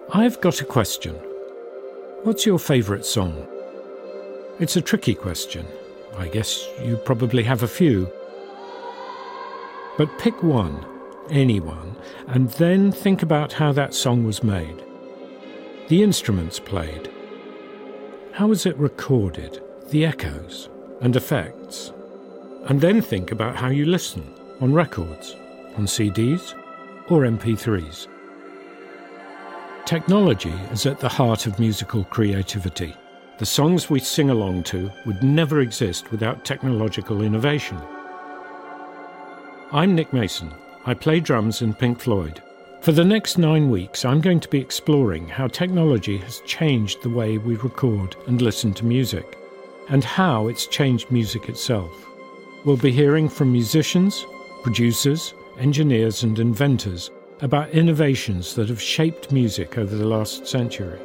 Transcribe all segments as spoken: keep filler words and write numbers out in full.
I've got a question. What's your favourite song? It's a tricky question. I guess you probably have a few. But pick one, any one, and then think about how that song was made. The instruments played. How was it recorded? The echoes and effects. And then think about how you listen, on records, on C Ds, or M P threes. Technology is at the heart of musical creativity. The songs we sing along to would never exist without technological innovation. I'm Nick Mason. I play drums in Pink Floyd. For the next nine weeks, I'm going to be exploring how technology has changed the way we record and listen to music, and how it's changed music itself. We'll be hearing from musicians, producers, engineers and inventors about innovations that have shaped music over the last century.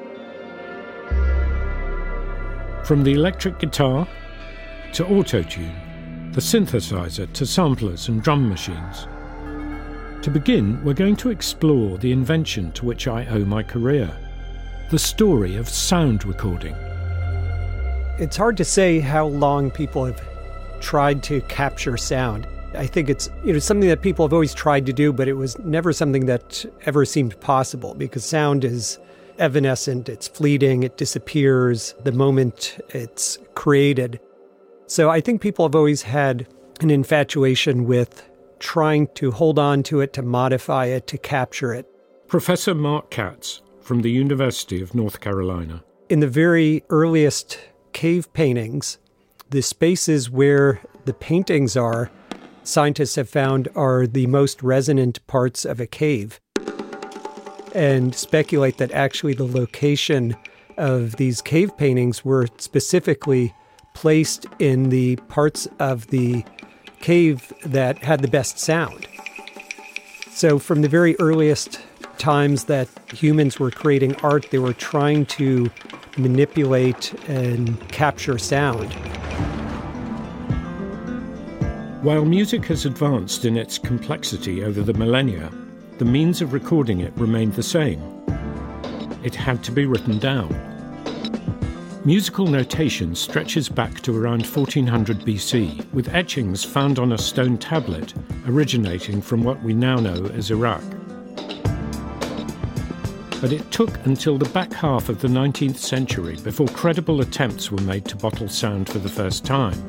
From the electric guitar to auto-tune, the synthesizer to samplers and drum machines. To begin, we're going to explore the invention to which I owe my career, the story of sound recording. It's hard to say how long people have tried to capture sound. I think it's you know something that people have always tried to do, but it was never something that ever seemed possible because sound is evanescent, it's fleeting, it disappears the moment it's created. So I think people have always had an infatuation with trying to hold on to it, to modify it, to capture it. Professor Mark Katz from the University of North Carolina. In the very earliest cave paintings, the spaces where the paintings are, scientists have found are the most resonant parts of a cave and speculate that actually the location of these cave paintings were specifically placed in the parts of the cave that had the best sound. So from the very earliest times that humans were creating art, they were trying to manipulate and capture sound. While music has advanced in its complexity over the millennia, the means of recording it remained the same. It had to be written down. Musical notation stretches back to around fourteen hundred B C, with etchings found on a stone tablet originating from what we now know as Iraq. But it took until the back half of the nineteenth century before credible attempts were made to bottle sound for the first time.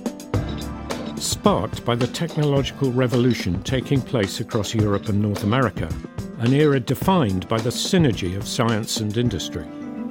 Sparked by the technological revolution taking place across Europe and North America, an era defined by the synergy of science and industry.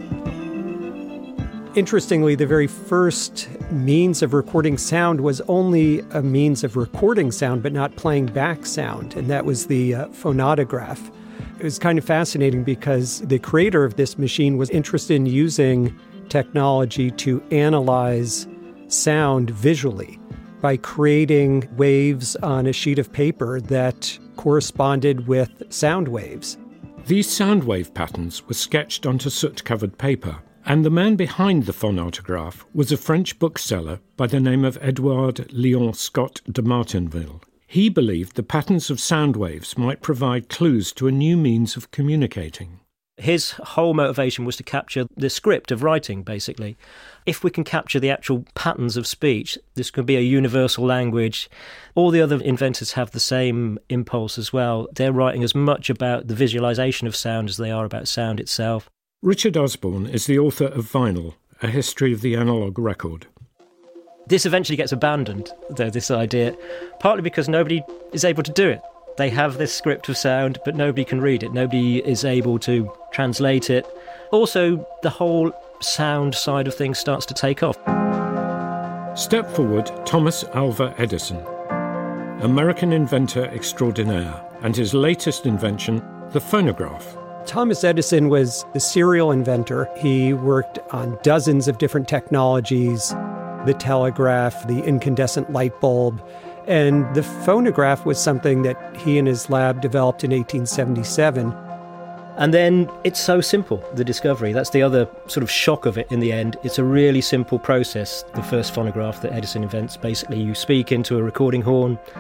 Interestingly, the very first means of recording sound was only a means of recording sound, but not playing back sound, and that was the uh, phonautograph. It was kind of fascinating because the creator of this machine was interested in using technology to analyze sound visually by creating waves on a sheet of paper that corresponded with sound waves. These sound wave patterns were sketched onto soot-covered paper, and the man behind the phonautograph was a French bookseller by the name of Edouard Léon Scott de Martinville. He believed the patterns of sound waves might provide clues to a new means of communicating. His whole motivation was to capture the script of writing, basically. If we can capture the actual patterns of speech, this could be a universal language. All the other inventors have the same impulse as well. They're writing as much about the visualization of sound as they are about sound itself. Richard Osborne is the author of Vinyl, A History of the Analog Record. This eventually gets abandoned, though, this idea, partly because nobody is able to do it. They have this script of sound, but nobody can read it. Nobody is able to translate it. Also, the whole sound side of things starts to take off. Step forward Thomas Alva Edison, American inventor extraordinaire, and his latest invention, the phonograph. Thomas Edison was the serial inventor. He worked on dozens of different technologies, the telegraph, the incandescent light bulb, and the phonograph was something that he and his lab developed in eighteen seventy-seven. And then it's so simple, the discovery. That's the other sort of shock of it in the end. It's a really simple process, the first phonograph that Edison invents. Basically, you speak into a recording horn,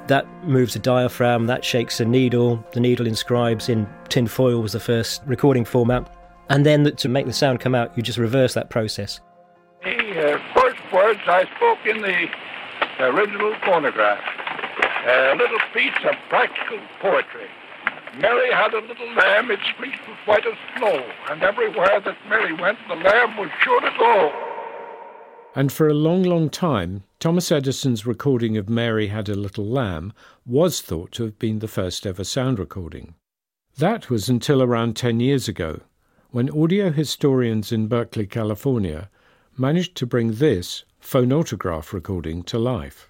That moves a diaphragm, that shakes a needle, the needle inscribes in tin foil was the first recording format, and then to make the sound come out, you just reverse that process. The uh, first words I spoke in the original phonograph, a little piece of practical poetry. Mary had a little lamb, its fleece was white as snow, and everywhere that Mary went, the lamb was sure to go. And for a long, long time, Thomas Edison's recording of Mary Had a Little Lamb was thought to have been the first ever sound recording. That was until around ten years ago, when audio historians in Berkeley, California, managed to bring this phonautograph recording to life.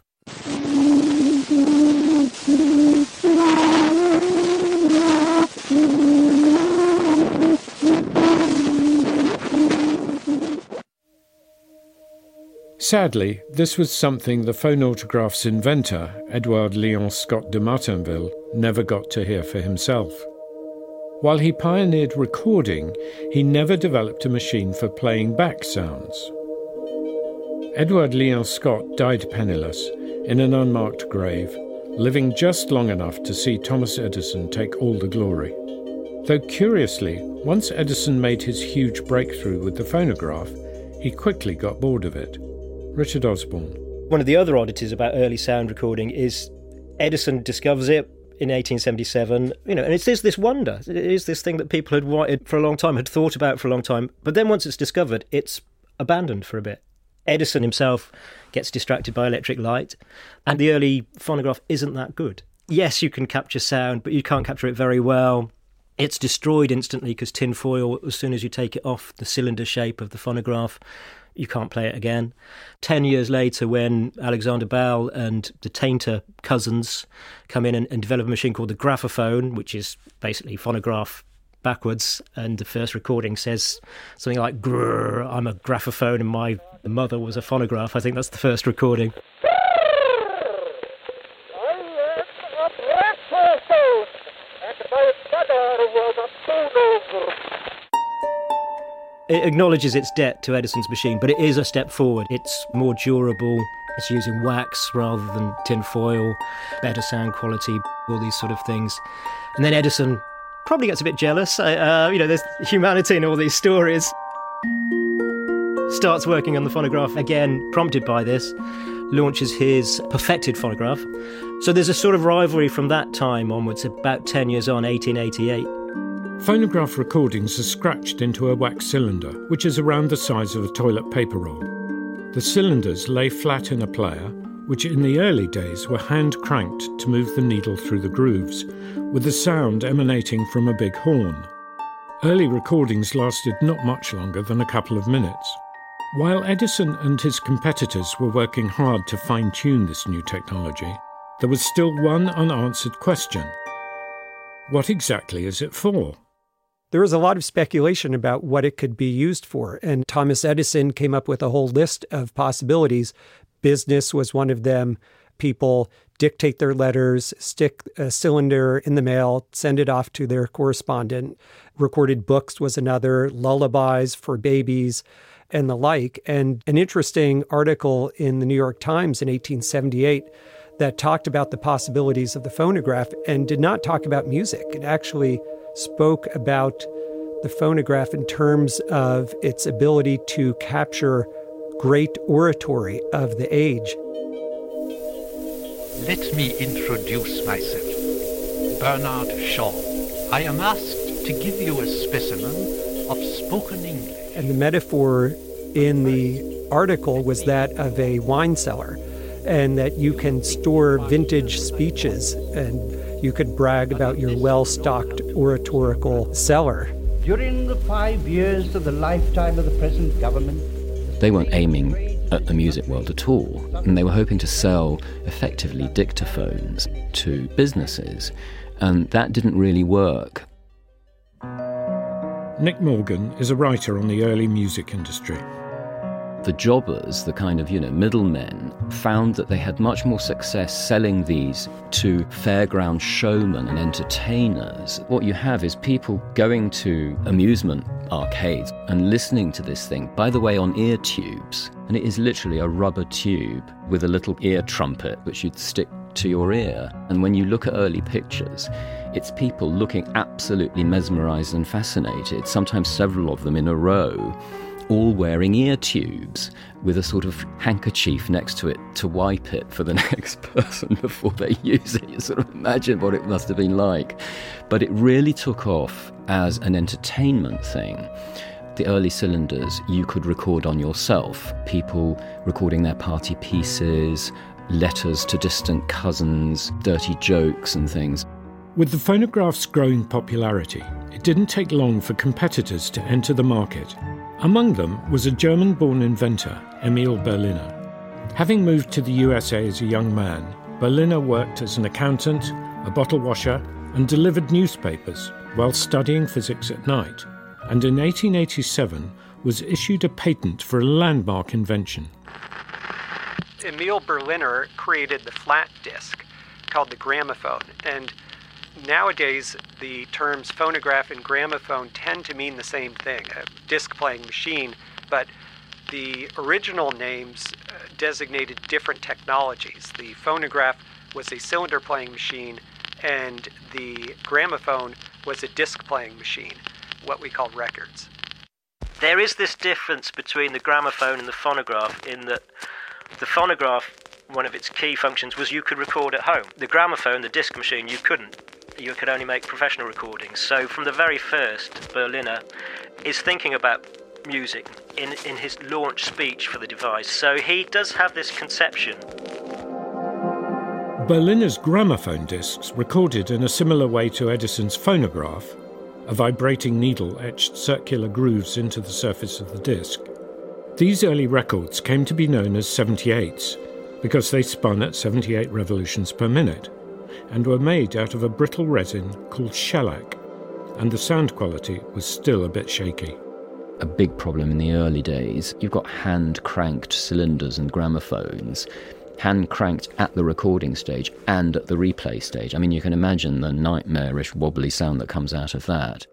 Sadly, this was something the phonautograph's inventor, Edouard Léon Scott de Martinville, never got to hear for himself. While he pioneered recording, he never developed a machine for playing back sounds. Edouard Léon Scott died penniless, in an unmarked grave, living just long enough to see Thomas Edison take all the glory. Though curiously, once Edison made his huge breakthrough with the phonograph, he quickly got bored of it. Richard Osborne. One of the other oddities about early sound recording is Edison discovers it in eighteen seventy-seven, you know, and it's this, this wonder. It is this thing that people had wanted for a long time, had thought about for a long time, but then once it's discovered, it's abandoned for a bit. Edison himself gets distracted by electric light, and the early phonograph isn't that good. Yes, you can capture sound, but you can't capture it very well. It's destroyed instantly because tin foil, as soon as you take it off the cylinder shape of the phonograph, you can't play it again. Ten years later, when Alexander Bell and the Tainter cousins come in and, and develop a machine called the graphophone, which is basically phonograph backwards, and the first recording says something like, "Grrr, I'm a graphophone and my mother was a phonograph." I think that's the first recording. It acknowledges its debt to Edison's machine, but it is a step forward. It's more durable, it's using wax rather than tin foil, better sound quality, all these sort of things. And then Edison probably gets a bit jealous. Uh, you know, there's humanity in all these stories. Starts working on the phonograph again, prompted by this, launches his perfected phonograph. So there's a sort of rivalry from that time onwards, about ten years on, eighteen eighty-eight. Phonograph recordings are scratched into a wax cylinder, which is around the size of a toilet paper roll. The cylinders lay flat in a player, which in the early days were hand-cranked to move the needle through the grooves, with the sound emanating from a big horn. Early recordings lasted not much longer than a couple of minutes. While Edison and his competitors were working hard to fine-tune this new technology, there was still one unanswered question. What exactly is it for? There was a lot of speculation about what it could be used for, and Thomas Edison came up with a whole list of possibilities. Business was one of them. People dictate their letters, stick a cylinder in the mail, send it off to their correspondent. Recorded books was another, lullabies for babies, and the like. And an interesting article in the New York Times in eighteen seventy-eight that talked about the possibilities of the phonograph and did not talk about music. It actually spoke about the phonograph in terms of its ability to capture great oratory of the age. Let me introduce myself. Bernard Shaw. I am asked to give you a specimen of spoken English. And the metaphor in the article was that of a wine cellar, and that you can store vintage speeches and you could brag about your well-stocked oratorical cellar. During the five years of the lifetime of the present government, they weren't aiming at the music world at all, and they were hoping to sell effectively dictaphones to businesses, and that didn't really work. Nick Morgan is a writer on the early music industry. The jobbers, the kind of, you know, middlemen, found that they had much more success selling these to fairground showmen and entertainers. What you have is people going to amusement arcades and listening to this thing, by the way, on ear tubes. And it is literally a rubber tube with a little ear trumpet, which you'd stick to your ear. And when you look at early pictures, it's people looking absolutely mesmerised and fascinated, sometimes several of them in a row, all wearing ear tubes with a sort of handkerchief next to it to wipe it for the next person before they use it. You sort of imagine what it must have been like. But it really took off as an entertainment thing. The early cylinders you could record on yourself, people recording their party pieces, letters to distant cousins, dirty jokes and things. With the phonograph's growing popularity, it didn't take long for competitors to enter the market. Among them was a German-born inventor, Emil Berliner. Having moved to the U S A as a young man, Berliner worked as an accountant, a bottle washer, and delivered newspapers while studying physics at night, and in eighteen eighty-seven was issued a patent for a landmark invention. Emil Berliner created the flat disc called the gramophone, and nowadays the terms phonograph and gramophone tend to mean the same thing, a disc-playing machine, but the original names uh, designated different technologies. The phonograph was a cylinder-playing machine, and the gramophone was a disc-playing machine, what we call records. There is this difference between the gramophone and the phonograph in that the phonograph, one of its key functions was you could record at home. The gramophone, the disc machine, you couldn't. You could only make professional recordings. So from the very first, Berliner is thinking about music in, in his launch speech for the device. So he does have this conception. Berliner's gramophone discs recorded in a similar way to Edison's phonograph, a vibrating needle etched circular grooves into the surface of the disc. These early records came to be known as seventy-eights because they spun at seventy-eight revolutions per minute and were made out of a brittle resin called shellac, and the sound quality was still a bit shaky. A big problem in the early days, you've got hand-cranked cylinders and gramophones, hand-cranked at the recording stage and at the replay stage. I mean, you can imagine the nightmarish wobbly sound that comes out of that.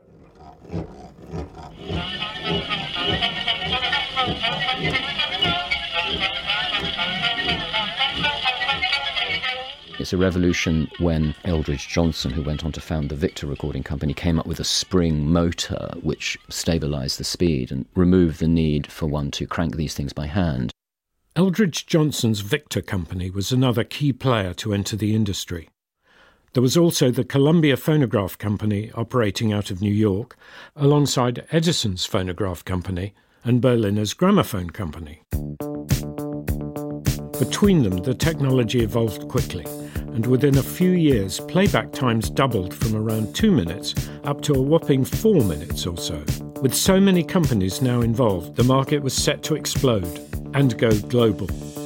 It's a revolution when Eldridge Johnson, who went on to found the Victor Recording Company, came up with a spring motor which stabilised the speed and removed the need for one to crank these things by hand. Eldridge Johnson's Victor Company was another key player to enter the industry. There was also the Columbia Phonograph Company operating out of New York, alongside Edison's Phonograph Company and Berliner's Gramophone Company. Between them, the technology evolved quickly, and within a few years, playback times doubled from around two minutes up to a whopping four minutes or so. With so many companies now involved, the market was set to explode and go global.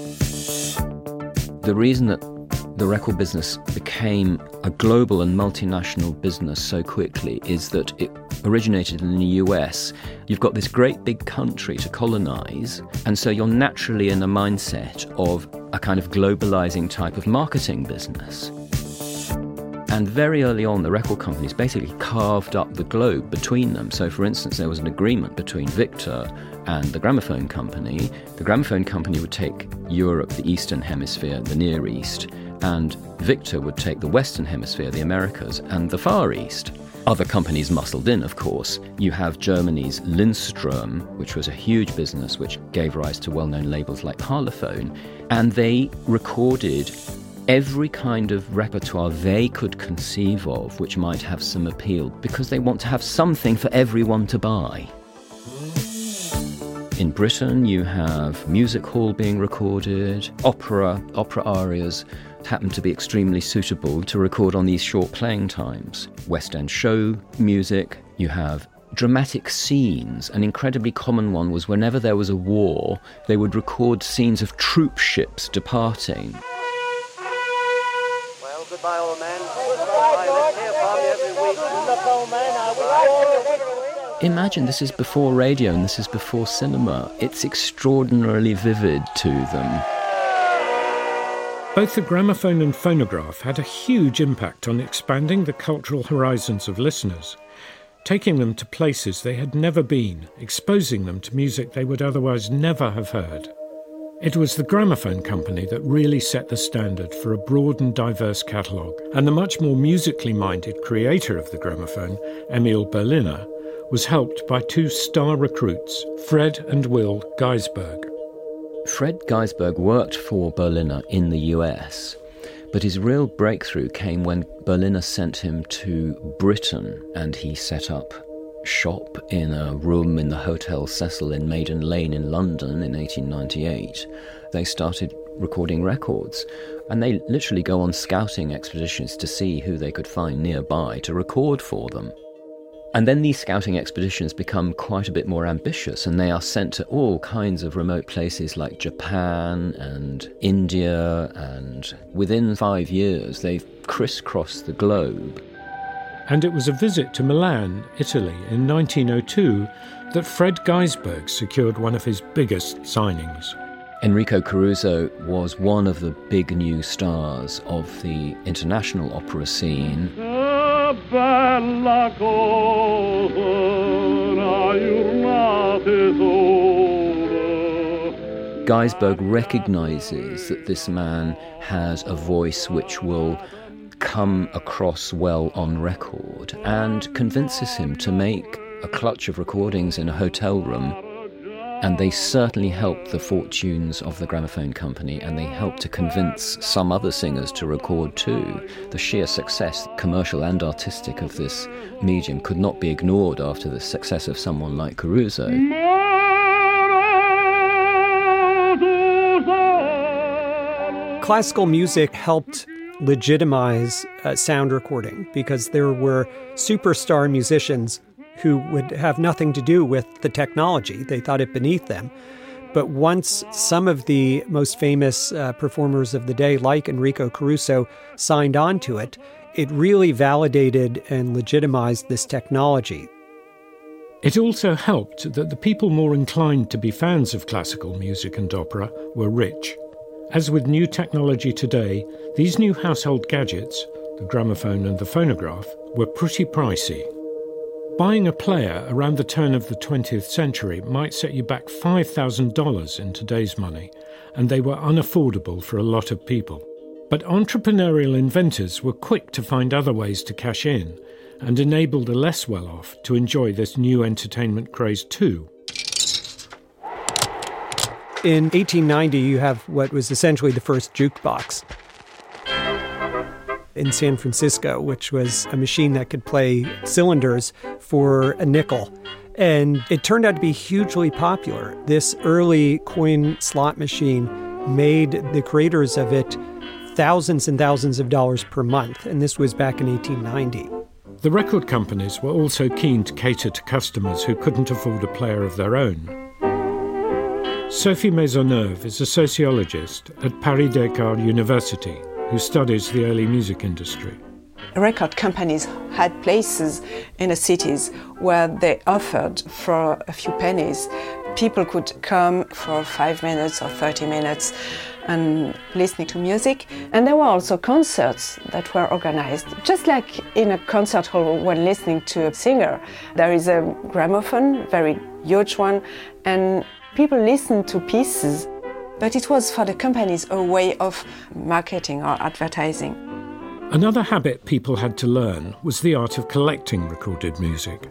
The reason that the record business became a global and multinational business so quickly is that it originated in the U S. You've got this great big country to colonize, and so you're naturally in a mindset of a kind of globalizing type of marketing business. And very early on, the record companies basically carved up the globe between them. So, for instance, there was an agreement between Victor and the Gramophone Company. The Gramophone Company would take Europe, the Eastern Hemisphere, the Near East, and Victor would take the Western Hemisphere, the Americas, and the Far East. Other companies muscled in, of course. You have Germany's Lindström, which was a huge business which gave rise to well-known labels like Parlophone, and they recorded every kind of repertoire they could conceive of which might have some appeal, because they want to have something for everyone to buy. In Britain, you have music hall being recorded, opera, opera arias happen to be extremely suitable to record on these short playing times. West End show music, you have dramatic scenes. An incredibly common one was whenever there was a war, they would record scenes of troop ships departing. Well, goodbye, old man. Goodbye. Let's hear from you every week. Look, old man, I will. Imagine this is before radio and this is before cinema. It's extraordinarily vivid to them. Both the gramophone and phonograph had a huge impact on expanding the cultural horizons of listeners, taking them to places they had never been, exposing them to music they would otherwise never have heard. It was the gramophone company that really set the standard for a broad and diverse catalogue, and the much more musically minded creator of the gramophone, Emil Berliner, was helped by two star recruits, Fred and Will Geisberg. Fred Geisberg worked for Berliner in the U S, but his real breakthrough came when Berliner sent him to Britain and he set up shop in a room in the Hotel Cecil in Maiden Lane in London in eighteen ninety-eight. They started recording records, and they literally go on scouting expeditions to see who they could find nearby to record for them. And then these scouting expeditions become quite a bit more ambitious, and they are sent to all kinds of remote places like Japan and India, and within five years they've crisscrossed the globe. And it was a visit to Milan, Italy, in nineteen oh two that Fred Geisberg secured one of his biggest signings. Enrico Caruso was one of the big new stars of the international opera scene. Geisberg recognises that this man has a voice which will come across well on record, and convinces him to make a clutch of recordings in a hotel room. And they certainly helped the fortunes of the gramophone company, and they helped to convince some other singers to record too. The sheer success, commercial and artistic, of this medium could not be ignored after the success of someone like Caruso. Classical music helped legitimize uh, sound recording because there were superstar musicians who would have nothing to do with the technology. They thought it beneath them. But once some of the most famous uh, performers of the day, like Enrico Caruso, signed on to it, it really validated and legitimized this technology. It also helped that the people more inclined to be fans of classical music and opera were rich. As with new technology today, these new household gadgets, the gramophone and the phonograph, were pretty pricey. Buying a player around the turn of the twentieth century might set you back five thousand dollars in today's money, and they were unaffordable for a lot of people. But entrepreneurial inventors were quick to find other ways to cash in, and enabled the less well-off to enjoy this new entertainment craze too. In eighteen ninety, you have what was essentially the first jukebox in San Francisco, which was a machine that could play cylinders for a nickel. And it turned out to be hugely popular. This early coin slot machine made the creators of it thousands and thousands of dollars per month, and this was back in eighteen ninety. The record companies were also keen to cater to customers who couldn't afford a player of their own. Sophie Maisonneuve is a sociologist at Paris-Descartes University who studies the early music industry. Record companies had places in the cities where they offered for a few pennies. People could come for five minutes or thirty minutes and listening to music. And there were also concerts that were organized. Just like in a concert hall when listening to a singer, there is a gramophone, very huge one, and people listen to pieces, but it was for the companies a way of marketing or advertising. Another habit people had to learn was the art of collecting recorded music.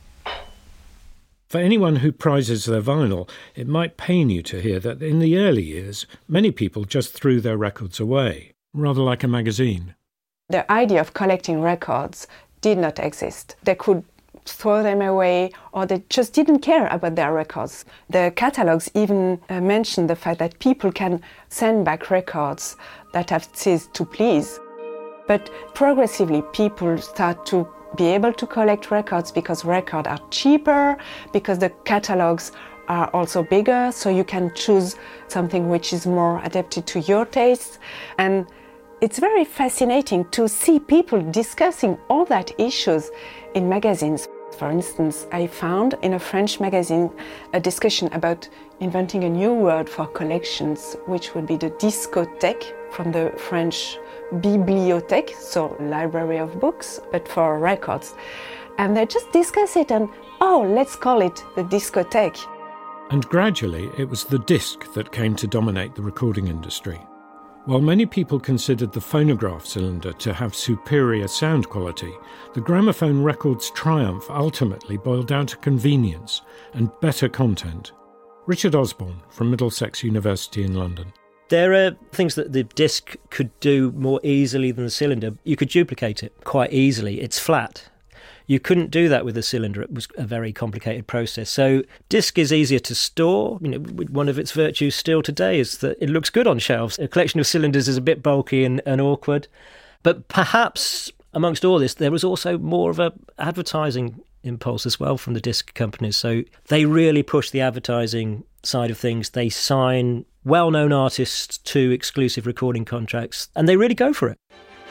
For anyone who prizes their vinyl, it might pain you to hear that in the early years, many people just threw their records away, rather like a magazine. The idea of collecting records did not exist. They could throw them away, or they just didn't care about their records. The catalogs even uh, mention the fact that people can send back records that have ceased to please. But progressively, people start to be able to collect records because records are cheaper, because the catalogs are also bigger, so you can choose something which is more adapted to your tastes. And it's very fascinating to see people discussing all that issues in magazines. For instance, I found in a French magazine a discussion about inventing a new word for collections, which would be the discothèque, from the French bibliothèque, so library of books, but for records. And they just discuss it and, oh, let's call it the discothèque. And gradually it was the disc that came to dominate the recording industry. While many people considered the phonograph cylinder to have superior sound quality, the gramophone record's triumph ultimately boiled down to convenience and better content. Richard Osborne from Middlesex University in London. There are things that the disc could do more easily than the cylinder. You could duplicate it quite easily. It's flat. You couldn't do that with a cylinder. It was a very complicated process. So disc is easier to store. You know, one of its virtues still today is that it looks good on shelves. A collection of cylinders is a bit bulky and, and awkward. But perhaps amongst all this, there was also more of a advertising impulse as well from the disc companies. So they really push the advertising side of things. They sign well-known artists to exclusive recording contracts, and they really go for it.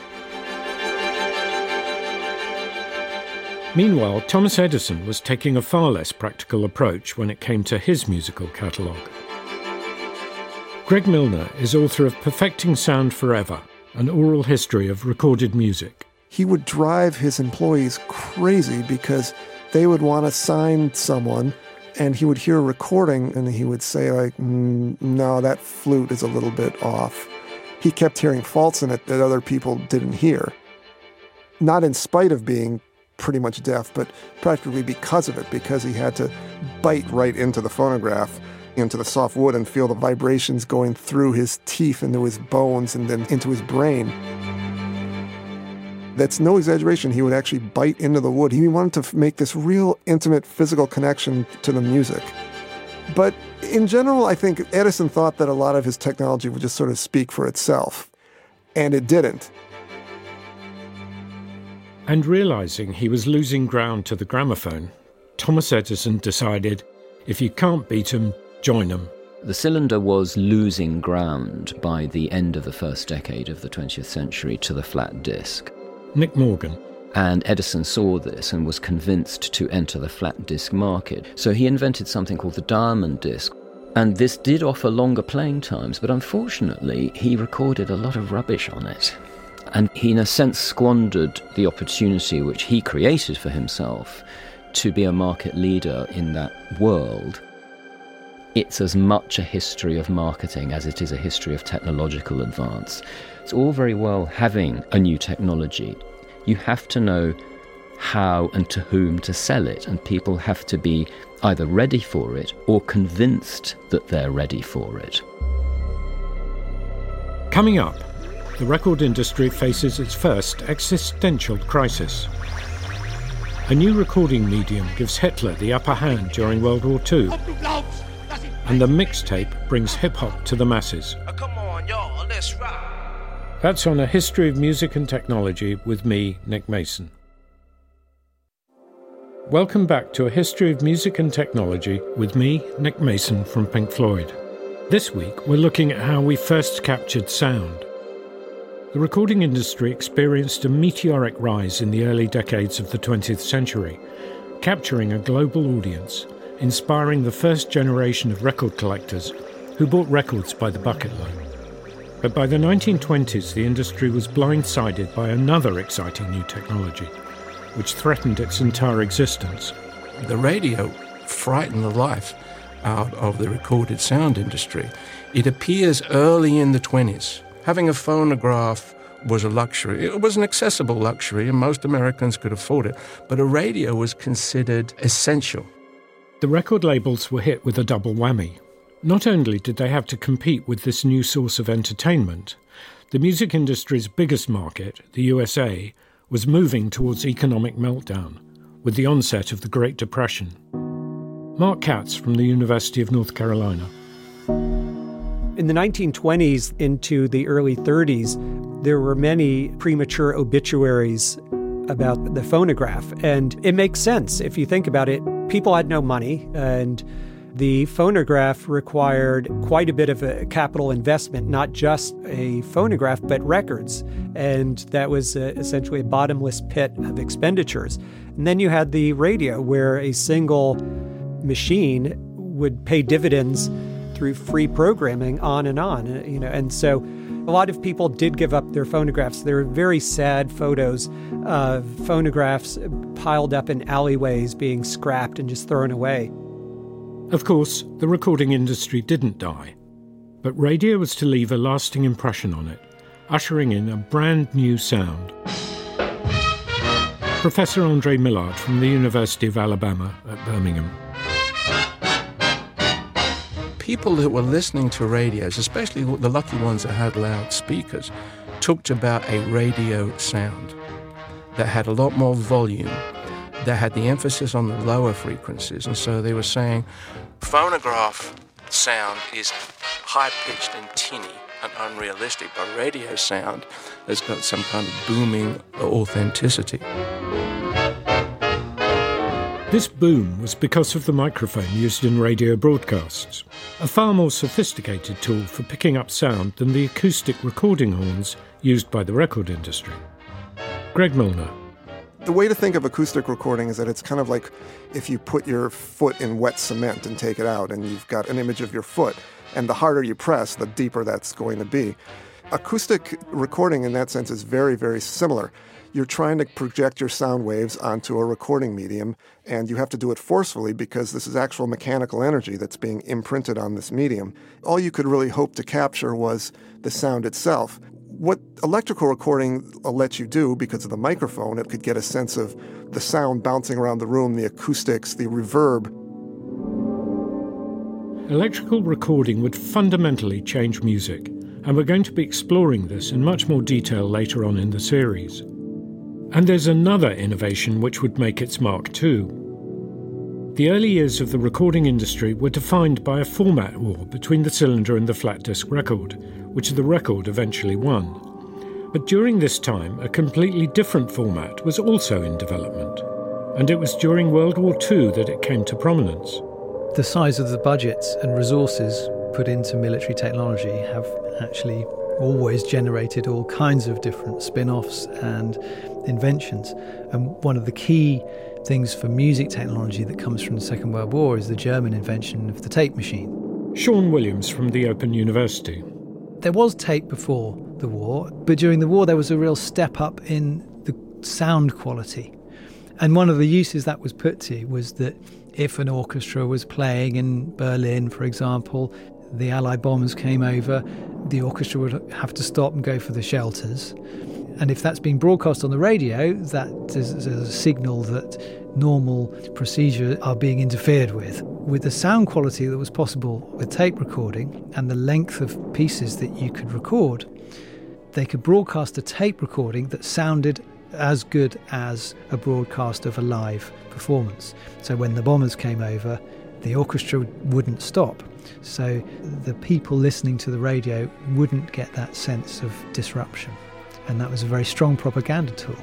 Meanwhile, Thomas Edison was taking a far less practical approach when it came to his musical catalogue. Greg Milner is author of Perfecting Sound Forever, an oral history of recorded music. He would drive his employees crazy because they would want to sign someone and he would hear a recording and he would say, like, mm, no, that flute is a little bit off. He kept hearing faults in it that other people didn't hear. Not in spite of being pretty much deaf, but practically because of it, because he had to bite right into the phonograph, into the soft wood, and feel the vibrations going through his teeth, into his bones, and then into his brain. That's no exaggeration. He would actually bite into the wood. He wanted to make this real intimate physical connection to the music. But in general, I think Edison thought that a lot of his technology would just sort of speak for itself, and it didn't. And realising he was losing ground to the gramophone, Thomas Edison decided, if you can't beat 'em, join 'em. The cylinder was losing ground by the end of the first decade of the twentieth century to the flat disc. Nick Morgan. And Edison saw this and was convinced to enter the flat disc market. So he invented something called the diamond disc. And this did offer longer playing times, but unfortunately he recorded a lot of rubbish on it. And he, in a sense, squandered the opportunity which he created for himself to be a market leader in that world. It's as much a history of marketing as it is a history of technological advance. It's all very well having a new technology. You have to know how and to whom to sell it, and people have to be either ready for it or convinced that they're ready for it. Coming up, the record industry faces its first existential crisis. A new recording medium gives Hitler the upper hand during World War Two, and the mixtape brings hip-hop to the masses. Come on, y'all, let's rock. That's on A History of Music and Technology with me, Nick Mason. Welcome back to A History of Music and Technology with me, Nick Mason from Pink Floyd. This week we're looking at how we first captured sound. The recording industry experienced a meteoric rise in the early decades of the twentieth century, capturing a global audience, inspiring the first generation of record collectors who bought records by the bucket load. But by the nineteen twenties, the industry was blindsided by another exciting new technology, which threatened its entire existence. The radio frightened the life out of the recorded sound industry. It appears early in the twenties. Having a phonograph was a luxury. It was an accessible luxury, and most Americans could afford it. But a radio was considered essential. The record labels were hit with a double whammy. Not only did they have to compete with this new source of entertainment, the music industry's biggest market, the U S A, was moving towards economic meltdown with the onset of the Great Depression. Mark Katz from the University of North Carolina. In the nineteen twenties into the early thirties, there were many premature obituaries about the phonograph. And it makes sense if you think about it. People had no money, and the phonograph required quite a bit of a capital investment, not just a phonograph, but records. And that was uh, essentially a bottomless pit of expenditures. And then you had the radio, where a single machine would pay dividends through free programming on and on, you know. And so a lot of people did give up their phonographs. There are very sad photos of phonographs piled up in alleyways being scrapped and just thrown away. Of course, the recording industry didn't die, but radio was to leave a lasting impression on it, ushering in a brand new sound. Professor Andre Millard from the University of Alabama at Birmingham. People that were listening to radios, especially the lucky ones that had loudspeakers, talked about a radio sound that had a lot more volume, that had the emphasis on the lower frequencies. And so they were saying, phonograph sound is high-pitched and tinny and unrealistic, but radio sound has got some kind of booming authenticity. This boom was because of the microphone used in radio broadcasts, a far more sophisticated tool for picking up sound than the acoustic recording horns used by the record industry. Greg Milner. The way to think of acoustic recording is that it's kind of like if you put your foot in wet cement and take it out, and you've got an image of your foot, and the harder you press, the deeper that's going to be. Acoustic recording in that sense is very, very similar. You're trying to project your sound waves onto a recording medium, and you have to do it forcefully because this is actual mechanical energy that's being imprinted on this medium. All you could really hope to capture was the sound itself. What electrical recording lets you do, because of the microphone, it could get a sense of the sound bouncing around the room, the acoustics, the reverb. Electrical recording would fundamentally change music, and we're going to be exploring this in much more detail later on in the series. And there's another innovation which would make its mark too. The early years of the recording industry were defined by a format war between the cylinder and the flat disc record, which the record eventually won. But during this time, a completely different format was also in development, and it was during World War Two that it came to prominence. The size of the budgets and resources put into military technology have actually always generated all kinds of different spin-offs and inventions. And one of the key things for music technology that comes from the Second World War is the German invention of the tape machine. Sean Williams from the Open University. There was tape before the war, but during the war there was a real step up in the sound quality. And one of the uses that was put to was that if an orchestra was playing in Berlin, for example, the Allied bombers came over, the orchestra would have to stop and go for the shelters. And if that's being broadcast on the radio, that is a signal that normal procedures are being interfered with. With the sound quality that was possible with tape recording and the length of pieces that you could record, they could broadcast a tape recording that sounded as good as a broadcast of a live performance. So when the bombers came over, the orchestra wouldn't stop. So the people listening to the radio wouldn't get that sense of disruption. And that was a very strong propaganda tool.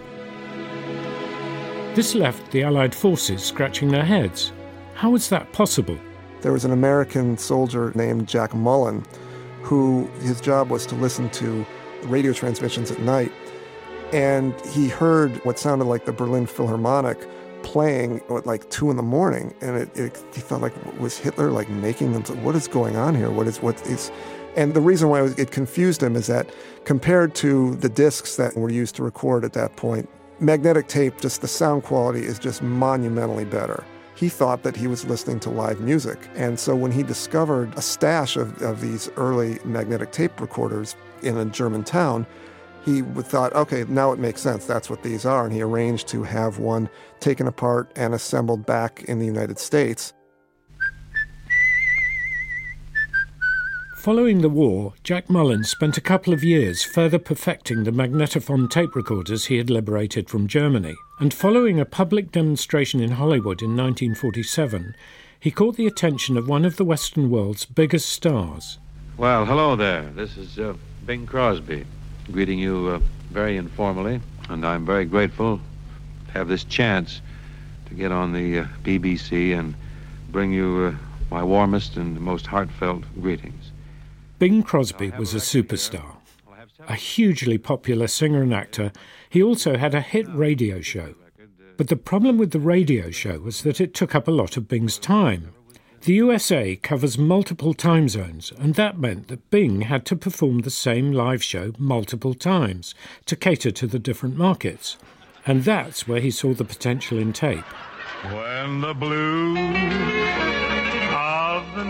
This left the Allied forces scratching their heads. How was that possible? There was an American soldier named Jack Mullen who his job was to listen to radio transmissions at night. And he heard what sounded like the Berlin Philharmonic playing at like two in the morning. And it, it, he thought, like, was Hitler like making them? What is going on here? What is, what is... And the reason why it confused him is that compared to the discs that were used to record at that point, magnetic tape, just the sound quality is just monumentally better. He thought that he was listening to live music. And so when he discovered a stash of, of these early magnetic tape recorders in a German town, he thought, okay, now it makes sense. That's what these are. And he arranged to have one taken apart and assembled back in the United States. Following the war, Jack Mullen spent a couple of years further perfecting the magnetophone tape recorders he had liberated from Germany. And following a public demonstration in Hollywood in nineteen forty-seven, he caught the attention of one of the Western world's biggest stars. Well, hello there. This is uh, Bing Crosby, greeting you uh, very informally. And I'm very grateful to have this chance to get on the uh, B B C and bring you uh, my warmest and most heartfelt greetings. Bing Crosby was a superstar. A hugely popular singer and actor, he also had a hit radio show. But the problem with the radio show was that it took up a lot of Bing's time. The U S A covers multiple time zones, and that meant that Bing had to perform the same live show multiple times to cater to the different markets. And that's where he saw the potential in tape. When the blues are the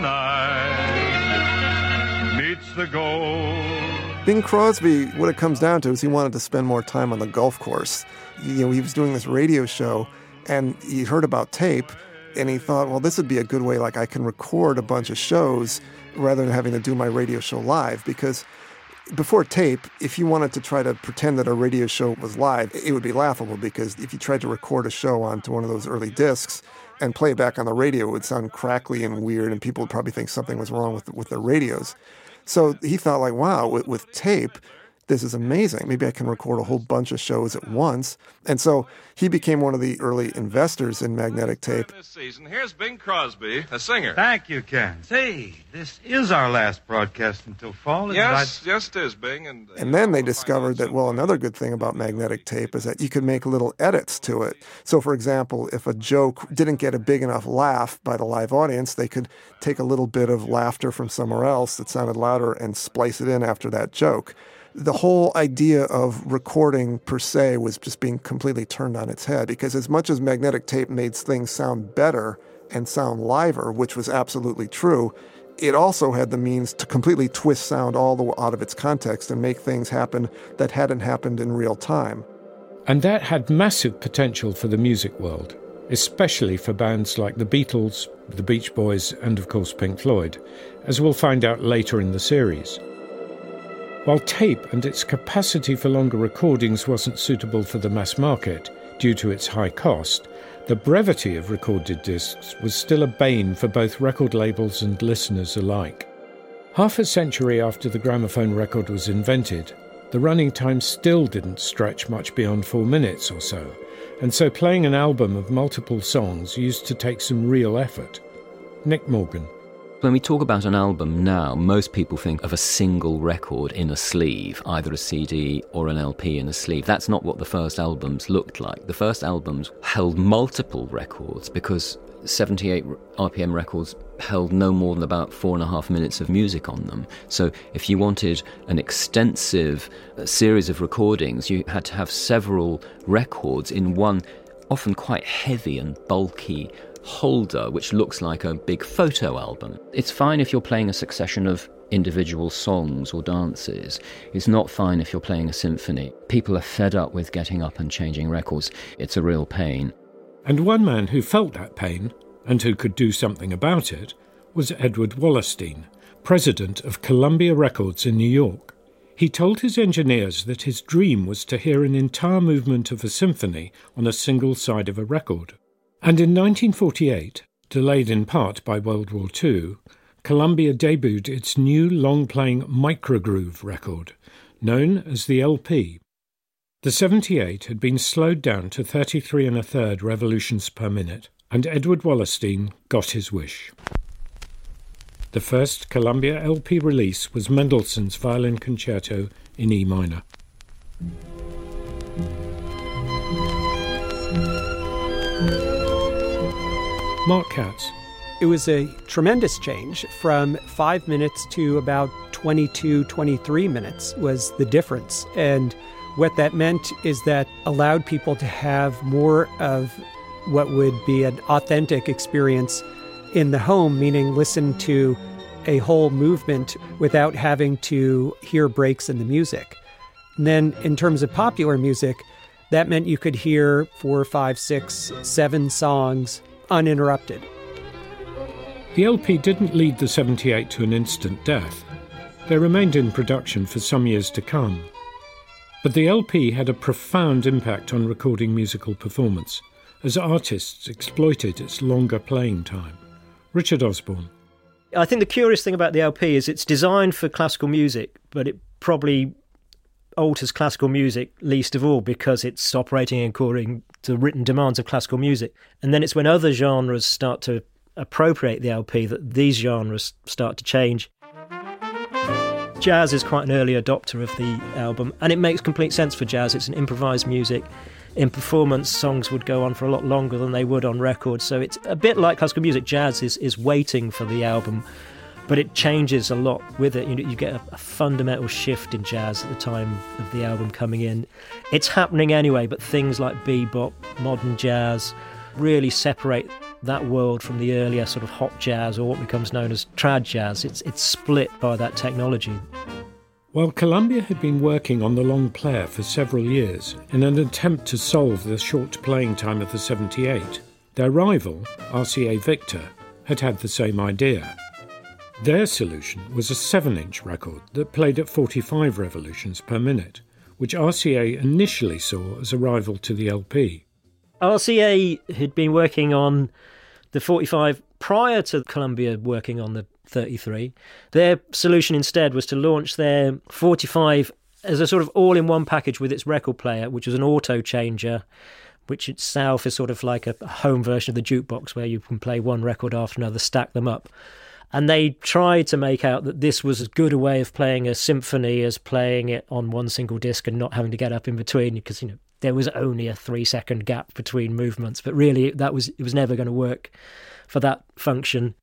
night meets the gold. Bing Crosby, what it comes down to is he wanted to spend more time on the golf course. You know, he was doing this radio show, and he heard about tape, and he thought, well, this would be a good way, like I can record a bunch of shows rather than having to do my radio show live, because before tape, if you wanted to try to pretend that a radio show was live, it would be laughable, because if you tried to record a show onto one of those early discs and play it back on the radio, it would sound crackly and weird, and people would probably think something was wrong with, with their radios. So he thought, like, wow, with, with tape, this is amazing. Maybe I can record a whole bunch of shows at once. And so he became one of the early investors in magnetic tape. This season, here's Bing Crosby, a singer. Thank you, Ken. Say, this is our last broadcast until fall, isn't Yes, it? yes, it is, Bing. And, uh, And then they discovered that, well, another good thing about magnetic tape is that you could make little edits to it. So, for example, if a joke didn't get a big enough laugh by the live audience, they could take a little bit of laughter from somewhere else that sounded louder and splice it in after that joke. The whole idea of recording per se was just being completely turned on its head, because as much as magnetic tape made things sound better and sound liver, which was absolutely true, it also had the means to completely twist sound all the out of its context and make things happen that hadn't happened in real time. And that had massive potential for the music world, especially for bands like the Beatles, the Beach Boys, and of course Pink Floyd, as we'll find out later in the series. While tape and its capacity for longer recordings wasn't suitable for the mass market due to its high cost, the brevity of recorded discs was still a bane for both record labels and listeners alike. Half a century after the gramophone record was invented, the running time still didn't stretch much beyond four minutes or so, and so playing an album of multiple songs used to take some real effort. Nick Morgan. When we talk about an album now, most people think of a single record in a sleeve, either a C D or an L P in a sleeve. That's not what the first albums looked like. The first albums held multiple records because seventy-eight R P M records held no more than about four and a half minutes of music on them. So if you wanted an extensive series of recordings, you had to have several records in one, often quite heavy and bulky holder, which looks like a big photo album. It's fine if you're playing a succession of individual songs or dances. It's not fine if you're playing a symphony. People are fed up with getting up and changing records. It's a real pain. And one man who felt that pain, and who could do something about it, was Edward Wallerstein, president of Columbia Records in New York. He told his engineers that his dream was to hear an entire movement of a symphony on a single side of a record. And in nineteen forty-eight, delayed in part by World War Two, Columbia debuted its new long-playing microgroove record, known as the L P. The seventy-eight had been slowed down to thirty-three and a third revolutions per minute, and Edward Wallerstein got his wish. The first Columbia L P release was Mendelssohn's Violin Concerto in E minor. Mark Katz. It was a tremendous change. From five minutes to about twenty-two, twenty-three minutes was the difference. And what that meant is that allowed people to have more of what would be an authentic experience in the home, meaning listen to a whole movement without having to hear breaks in the music. And then in terms of popular music, that meant you could hear four, five, six, seven songs uninterrupted. The L P didn't lead the seventy-eight to an instant death. They remained in production for some years to come. But the L P had a profound impact on recording musical performance, as artists exploited its longer playing time. Richard Osborne. I think the curious thing about the L P is it's designed for classical music, but it probably alters classical music least of all because it's operating according to written demands of classical music. And then it's when other genres start to appropriate the L P that these genres start to change. Jazz is quite an early adopter of the album, and it makes complete sense for jazz. It's an improvised music. In performance, songs would go on for a lot longer than they would on record. So it's a bit like classical music. Jazz is, is waiting for the album, but it changes a lot with it. You know, you get a, a fundamental shift in jazz at the time of the album coming in. It's happening anyway, but things like bebop, modern jazz, really separate that world from the earlier sort of hot jazz, or what becomes known as trad jazz. It's, it's split by that technology. While Columbia had been working on the long player for several years in an attempt to solve the short playing time of the seventy-eight, their rival, R C A Victor, had had the same idea. Their solution was a seven-inch record that played at forty-five revolutions per minute, which R C A initially saw as a rival to the L P. R C A had been working on the forty-five prior to Columbia working on the thirty-three. Their solution instead was to launch their forty-five as a sort of all-in-one package with its record player, which was an auto changer, which itself is sort of like a home version of the jukebox where you can play one record after another, stack them up. And they tried to make out that this was as good a way of playing a symphony as playing it on one single disc and not having to get up in between, because, you know, there was only a three-second gap between movements. But really, that was it was never going to work for that function.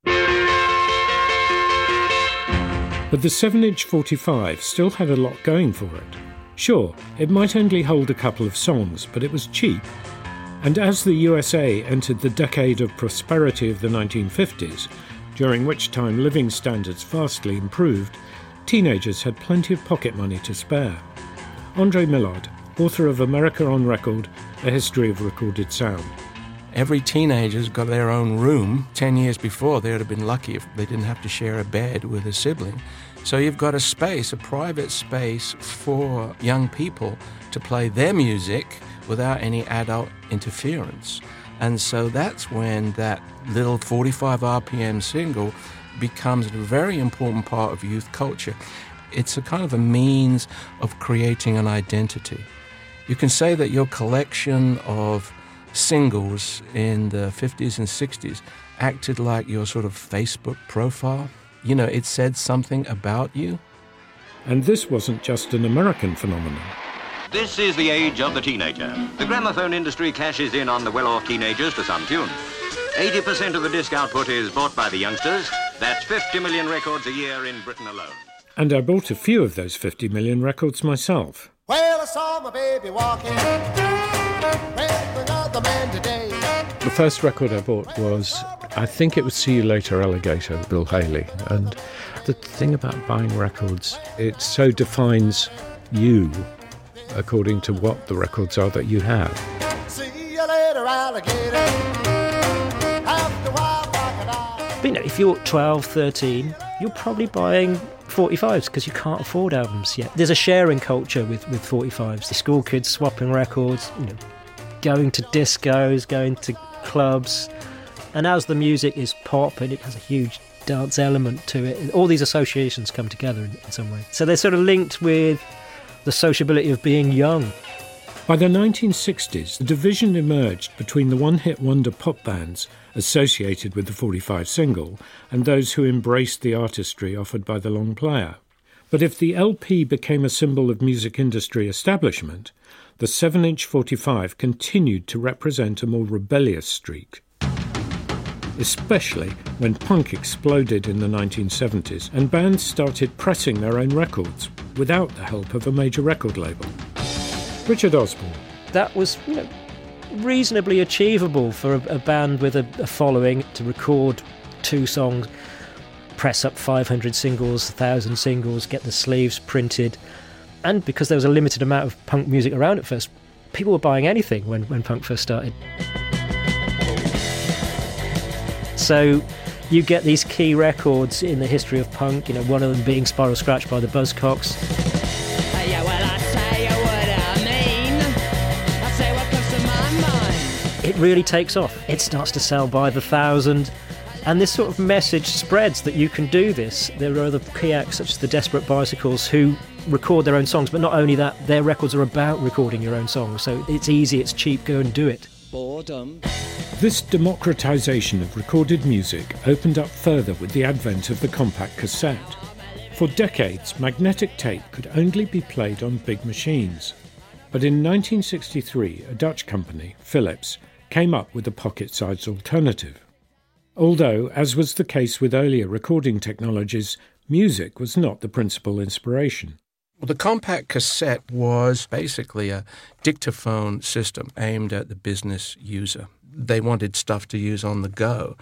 But the seven-inch forty-five still had a lot going for it. Sure, it might only hold a couple of songs, but it was cheap. And as the U S A entered the decade of prosperity of the nineteen fifties, during which time living standards vastly improved, teenagers had plenty of pocket money to spare. Andre Millard, author of America on Record, A History of Recorded Sound. Every teenager's got their own room. Ten years before, they would have been lucky if they didn't have to share a bed with a sibling. So you've got a space, a private space for young people to play their music without any adult interference. And so that's when that little forty-five R P M single becomes a very important part of youth culture. It's a kind of a means of creating an identity. You can say that your collection of singles in the fifties and sixties acted like your sort of Facebook profile. You know, it said something about you. And this wasn't just an American phenomenon. This is the age of the teenager. The gramophone industry cashes in on the well-off teenagers to some tune. eighty percent of the disc output is bought by the youngsters. That's fifty million records a year in Britain alone. And I bought a few of those fifty million records myself. Well, I saw my baby walking with another man today. The first record I bought was, I think it was See You Later, Alligator, Bill Haley. And the thing about buying records, it so defines you according to what the records are that you have. See you later, alligator. After a while, crocodile. But, you know, if you're twelve, thirteen, you're probably buying forty-fives because you can't afford albums yet. There's a sharing culture with, with forty-fives. The school kids swapping records, you know, going to discos, going to clubs. And as the music is pop and it has a huge dance element to it, all these associations come together in, in some way. So they're sort of linked with the sociability of being young. By the nineteen sixties, the division emerged between the one-hit wonder pop bands associated with the forty-five single and those who embraced the artistry offered by the long player. But if the L P became a symbol of music industry establishment, the seven-inch forty-five continued to represent a more rebellious streak. Especially when punk exploded in the nineteen seventies and bands started pressing their own records without the help of a major record label. Richard Osborne. That was, you know, reasonably achievable for a, a band with a, a following to record two songs, press up five hundred singles, one thousand singles, get the sleeves printed. And because there was a limited amount of punk music around at first, people were buying anything when, when punk first started. So you get these key records in the history of punk, you know, one of them being Spiral Scratch by the Buzzcocks. Uh, yeah, well, I say what I mean. I say what comes to my mind. It really takes off. It starts to sell by the thousand. And this sort of message spreads that you can do this. There are other key acts such as the Desperate Bicycles who record their own songs, but not only that, their records are about recording your own songs. So it's easy, it's cheap, go and do it. Boredom. This democratization of recorded music opened up further with the advent of the compact cassette. For decades, magnetic tape could only be played on big machines. But in nineteen sixty-three, a Dutch company, Philips, came up with a pocket-sized alternative. Although, as was the case with earlier recording technologies, music was not the principal inspiration. Well, the compact cassette was basically a dictaphone system aimed at the business user. they wanted stuff to use on the go.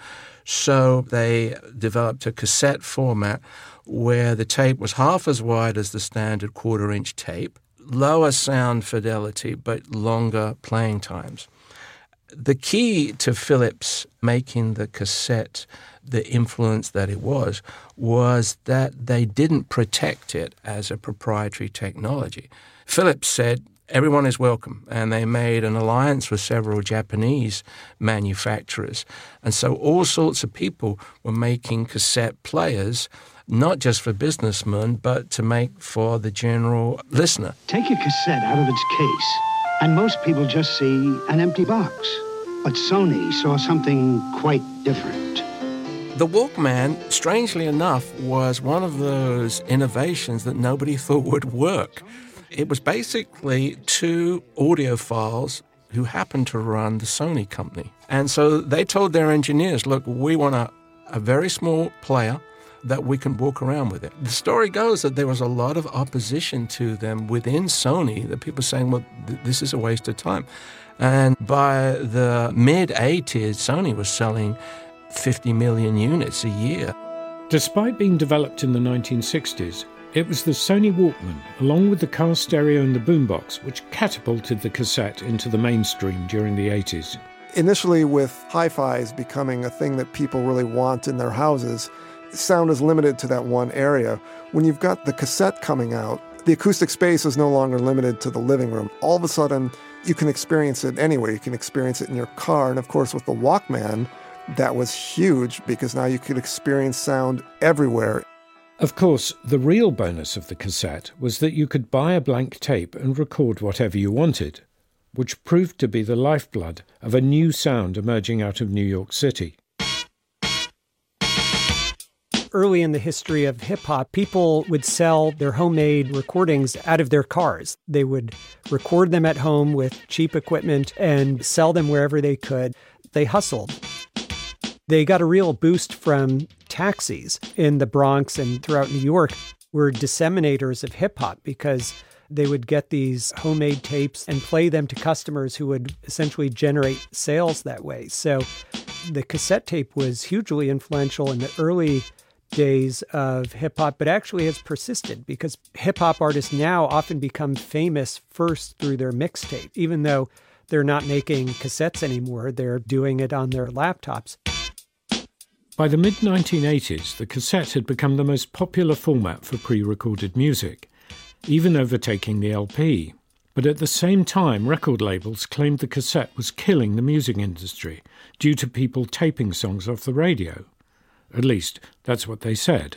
So they developed a cassette format where the tape was half as wide as the standard quarter-inch tape, lower sound fidelity, but longer playing times. The key to Philips making the cassette the influence that it was, was that they didn't protect it as a proprietary technology. Philips said, everyone is welcome, and they made an alliance with several Japanese manufacturers. And so all sorts of people were making cassette players, not just for businessmen, but to make for the general listener. Take a cassette out of its case, and most people just see an empty box. But Sony saw something quite different. The Walkman, strangely enough, was one of those innovations that nobody thought would work. It was basically two audiophiles who happened to run the Sony company. And so they told their engineers, look, we want a, a very small player that we can walk around with it. The story goes that there was a lot of opposition to them within Sony, that people saying, well, th- this is a waste of time. And by the mid-eighties, Sony was selling fifty million units a year. Despite being developed in the nineteen sixties, it was the Sony Walkman, along with the car stereo and the boombox, which catapulted the cassette into the mainstream during the eighties. Initially, with hi-fis becoming a thing that people really want in their houses, sound is limited to that one area. When you've got the cassette coming out, the acoustic space is no longer limited to the living room. All of a sudden, you can experience it anywhere. You can experience it in your car. And of course, with the Walkman, that was huge because now you could experience sound everywhere. Of course, the real bonus of the cassette was that you could buy a blank tape and record whatever you wanted, which proved to be the lifeblood of a new sound emerging out of New York City. Early in the history of hip-hop, people would sell their homemade recordings out of their cars. They would record them at home with cheap equipment and sell them wherever they could. They hustled. They got a real boost from taxis in the Bronx and throughout New York were disseminators of hip-hop because they would get these homemade tapes and play them to customers who would essentially generate sales that way. So the cassette tape was hugely influential in the early days of hip-hop, but actually has persisted because hip-hop artists now often become famous first through their mixtape. Even though they're not making cassettes anymore, they're doing it on their laptops. By the mid nineteen eighties, the cassette had become the most popular format for pre-recorded music, even overtaking the L P. But at the same time, record labels claimed the cassette was killing the music industry due to people taping songs off the radio. At least, that's what they said.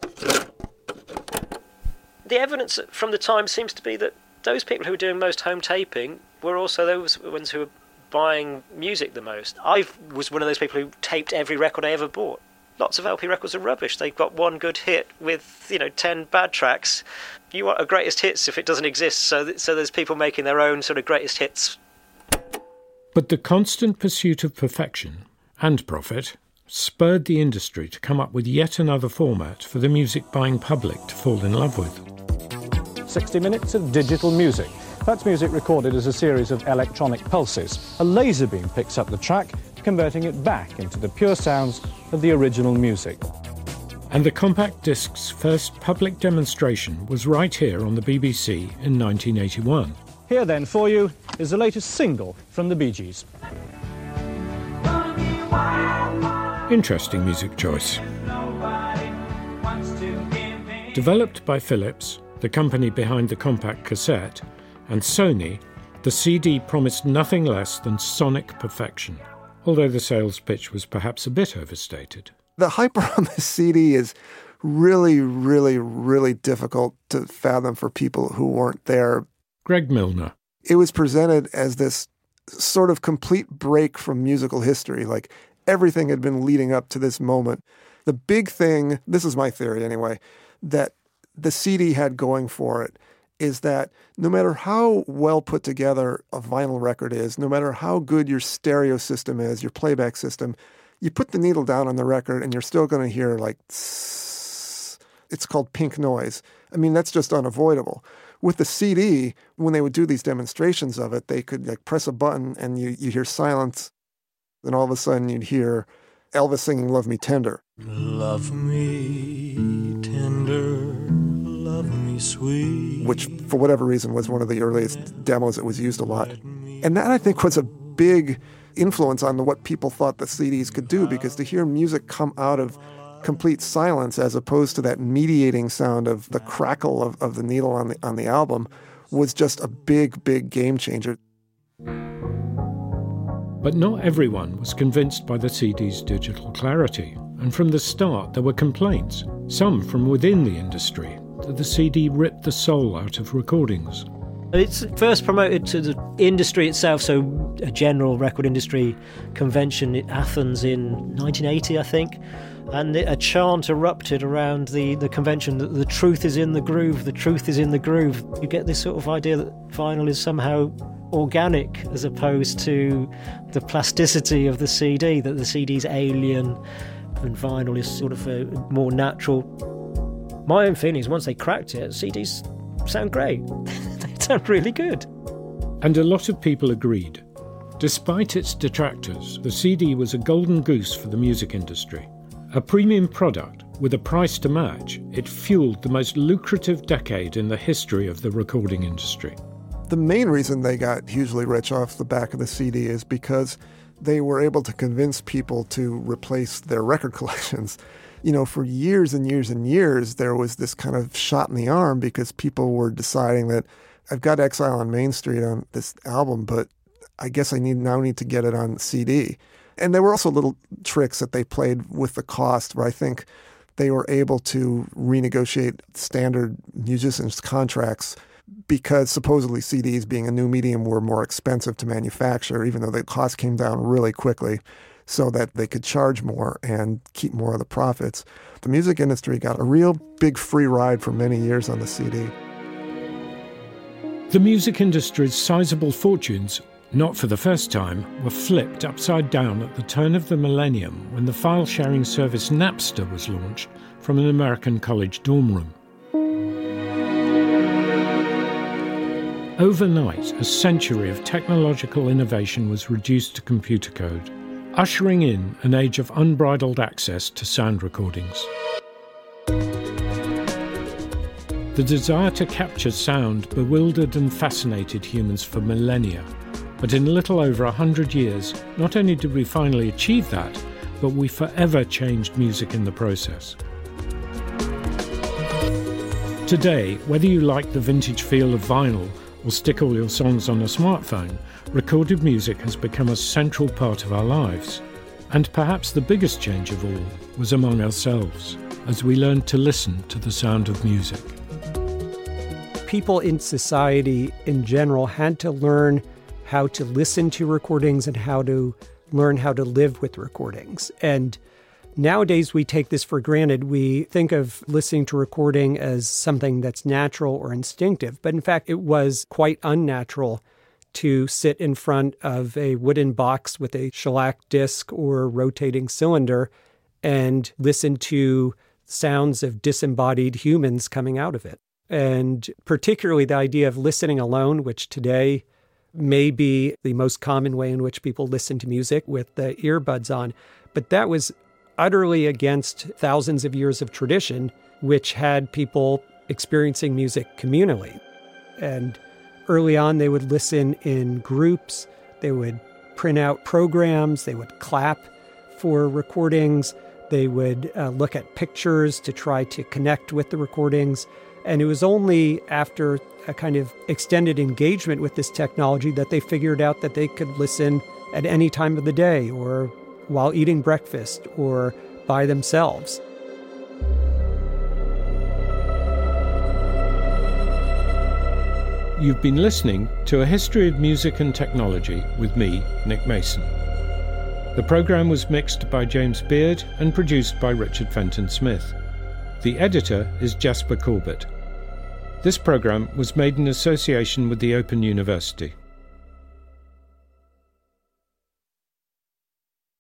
The evidence from the time seems to be that those people who were doing most home taping were also those ones who were buying music the most. I was one of those people who taped every record I ever bought. Lots of L P records are rubbish. They've got one good hit with, you know, ten bad tracks. You want a greatest hits if it doesn't exist, so th- so there's people making their own sort of greatest hits. But the constant pursuit of perfection and profit spurred the industry to come up with yet another format for the music-buying public to fall in love with. sixty minutes of digital music. That's music recorded as a series of electronic pulses. A laser beam picks up the track, converting it back into the pure sounds of the original music. And the compact disc's first public demonstration was right here on the B B C in nineteen eighty-one. Here then for you is the latest single from the Bee Gees. Interesting music choice. Developed by Philips, the company behind the compact cassette, and Sony, the C D promised nothing less than sonic perfection, although the sales pitch was perhaps a bit overstated. The hype around the C D is really, really, really difficult to fathom for people who weren't there. Greg Milner. It was presented as this sort of complete break from musical history, like everything had been leading up to this moment. The big thing, this is my theory anyway, that the C D had going for it is that no matter how well put together a vinyl record is, no matter how good your stereo system is, your playback system, you put the needle down on the record and you're still going to hear like, tss. It's called pink noise. I mean, that's just unavoidable. With the C D, when they would do these demonstrations of it, they could like press a button and you, you hear silence. Then all of a sudden you'd hear Elvis singing Love Me Tender. Love me tender, love me sweet. Which, for whatever reason, was one of the earliest demos that was used a lot. And that, I think, was a big influence on what people thought the C Ds could do, because to hear music come out of complete silence as opposed to that mediating sound of the crackle of, of the needle on the on the album was just a big, big game changer. But not everyone was convinced by the C D's digital clarity, and from the start there were complaints, some from within the industry, that the C D ripped the soul out of recordings. It's first promoted to the industry itself, so a general record industry convention in Athens in nineteen eighty, I think, and a chant erupted around the, the convention that the truth is in the groove, the truth is in the groove. You get this sort of idea that vinyl is somehow organic as opposed to the plasticity of the C D, that the C D's alien and vinyl is sort of a more natural. My own feeling is once they cracked it, C Ds sound great. They sound really good. And a lot of people agreed. Despite its detractors, the C D was a golden goose for the music industry. A premium product with a price to match, it fueled the most lucrative decade in the history of the recording industry. The main reason they got hugely rich off the back of the C D is because they were able to convince people to replace their record collections. You know, for years and years and years, there was this kind of shot in the arm because people were deciding that I've got Exile on Main Street on this album, but I guess I need now need to get it on C D. And there were also little tricks that they played with the cost where I think they were able to renegotiate standard musicians' contracts because supposedly C Ds, being a new medium, were more expensive to manufacture, even though the cost came down really quickly, so that they could charge more and keep more of the profits. The music industry got a real big free ride for many years on the C D. The music industry's sizable fortunes, not for the first time, were flipped upside down at the turn of the millennium when the file-sharing service Napster was launched from an American college dorm room. Overnight, a century of technological innovation was reduced to computer code, ushering in an age of unbridled access to sound recordings. The desire to capture sound bewildered and fascinated humans for millennia, but in a little over a hundred years, not only did we finally achieve that, but we forever changed music in the process. Today, whether you like the vintage feel of vinyl or stick all your songs on a smartphone, recorded music has become a central part of our lives. And perhaps the biggest change of all was among ourselves, as we learned to listen to the sound of music. People in society in general had to learn how to listen to recordings and how to learn how to live with recordings. And nowadays we take this for granted. We think of listening to recording as something that's natural or instinctive, but in fact it was quite unnatural to sit in front of a wooden box with a shellac disc or rotating cylinder and listen to sounds of disembodied humans coming out of it. And particularly the idea of listening alone, which today may be the most common way in which people listen to music with the earbuds on. But that was utterly against thousands of years of tradition, which had people experiencing music communally. And early on, they would listen in groups. They would print out programs. They would clap for recordings. They would uh, look at pictures to try to connect with the recordings. And it was only after a kind of extended engagement with this technology that they figured out that they could listen at any time of the day or while eating breakfast or by themselves. You've been listening to A History of Music and Technology with me, Nick Mason. The programme was mixed by James Beard and produced by Richard Fenton Smith. The editor is Jasper Corbett. This programme was made in association with the Open University.